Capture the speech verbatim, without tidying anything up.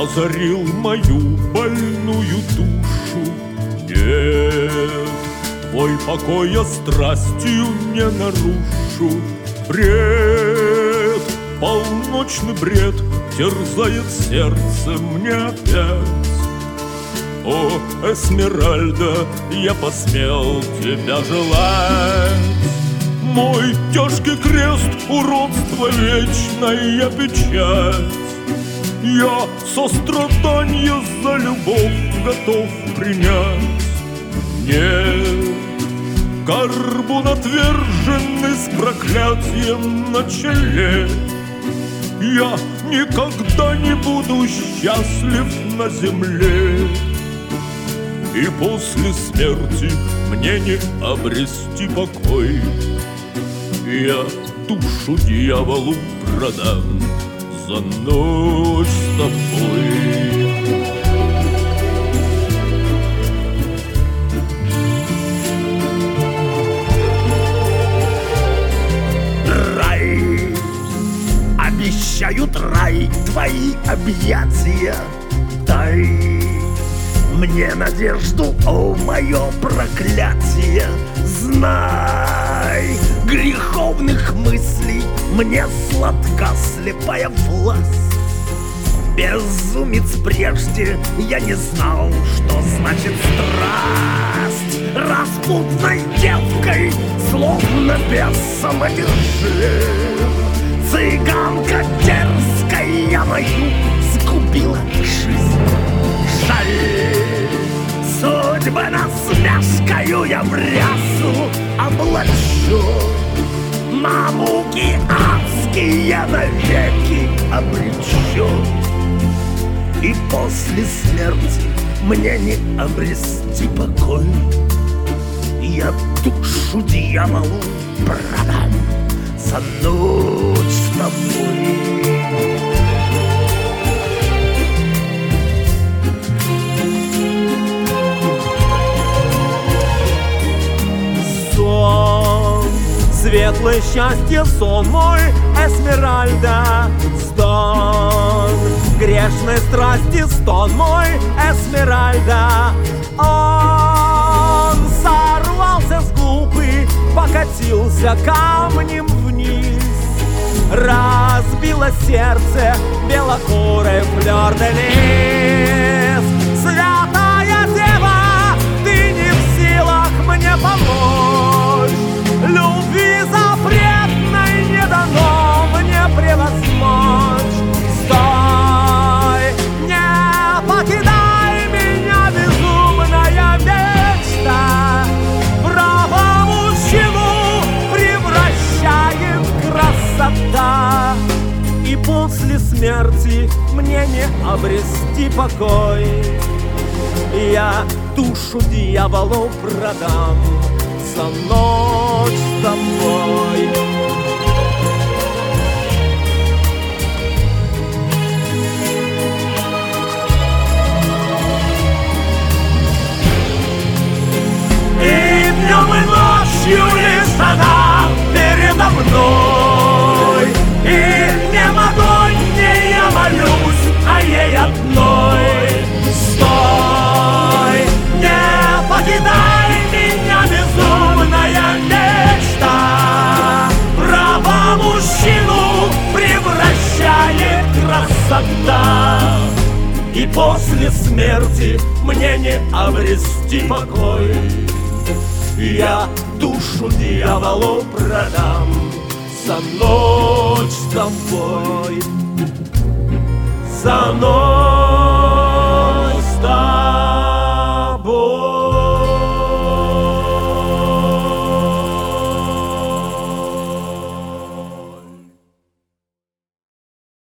озарил мою больную душу. Нет, твой покой я страстью не нарушу. Бред, полночный бред терзает сердце мне опять. О, Эсмеральда, я посмел тебя желать. Мой тяжкий крест, уродство, вечная печать. Я сострадание за любовь готов принять. Нет, карбун отверженный с проклятием на челе, я никогда не буду счастлив на земле. И после смерти мне не обрести покой. Я душу дьяволу продам за ночь с тобой. Рай, обещают рай твои объятия. Дай мне надежду, о мое проклятие. Знай, греховных мыслей мне сладка слепая власть. Безумец прежде я не знал, что значит страсть. Распутной девкой, словно бесом одержим, цыганка дерзкая мою сгубила жизнь. Жаль, судьбы насмешкою я в рясу облачу, на муки адские навеки обречу. И после смерти мне не обрести покой. Я душу дьяволу продам за ночь с тобой. Светлое счастье, сон мой, Эсмеральда, стон грешной страсти, стон мой, Эсмеральда. Он сорвался с губы, покатился камнем вниз, разбило сердце белокурой флёр-де-лис. Святая Дева, ты не в силах мне помочь, любви запретной не дано мне превозмочь. Стой, не покидай меня, безумная мечта. Право мужчину превращает красота. И после смерти мне не обрести покой. Я душу дьяволу продам за ночь с тобой. И днем и ночью лишь она передо мной, и не Мадонне я молюсь, а ей одной. Стой, не покидай меня, безумная мечта. Право мужчину превращает красота. И после смерти мне не обрести покой. Я душу дьяволу продам за ночь с тобой, за ночь.